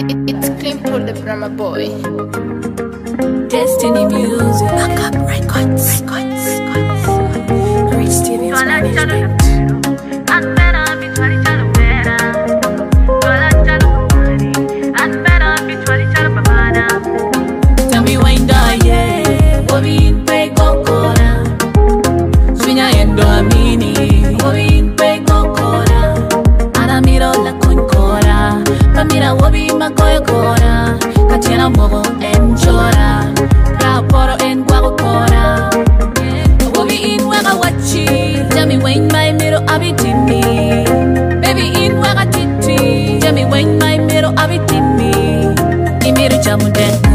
It's clean pull the drama boy. Destiny Music, Backup Records, Great Stevens Management. Tell me when die, Bobin pego kora. Swinya endo amini, Bobin pego kora. Ana miro la konkora, pamira wobi makoyo kora. Katiana mobo enchora, raporo en guago kora. Wobi in waga wachi, tell me when my miro abitimi. Baby in waga titi, tell me when my miro abitimi. Imiru chamudengo,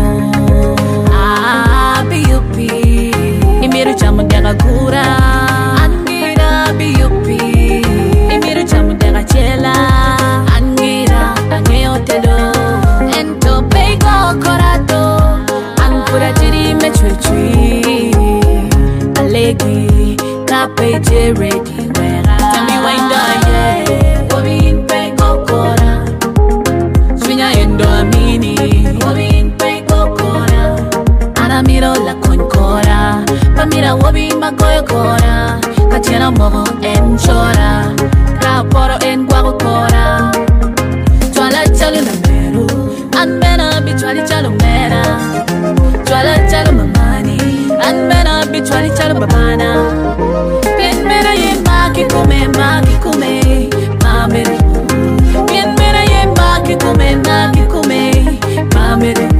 B.U.P. Imiru chamudenga gura, Angira B.U.P. Imiru chamudenga chela, Angira angeotelo. Ento pego corado, Ancora tiri me chui. Alegi, capeche ready wera. Tell me when die, Bobin pego cora. Swinya endo amini, Bobin pego cora. Ana miro la konkora, pamira wobi makoyo kora. Katiana mobo enchora, raporo en guago kora. Twala chalo na meru, anbena bitwali chalo mera. Twala chalo mamani, anbena bitwali chalo babana. Bien mera ye maki kume, mamere. Bien mera ye maki kume, mamere.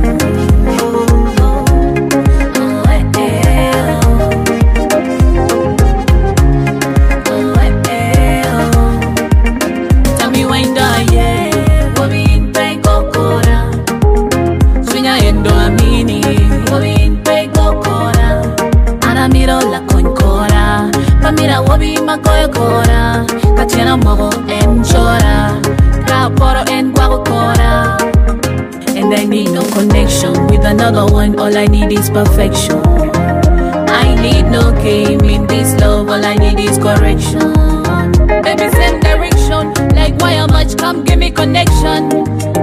Tell me when die, Bobin pego kora. Swinya endo amini, Bobin pego kora. Ana miro la konkora, pamira wobi makoyo kora. Katiana mobo enchora, raporo en guago kora. And I need no connection with another one, all I need is perfection. I need no game in this love, all I need is correction. Baby, send direction, like why much, come give me connection.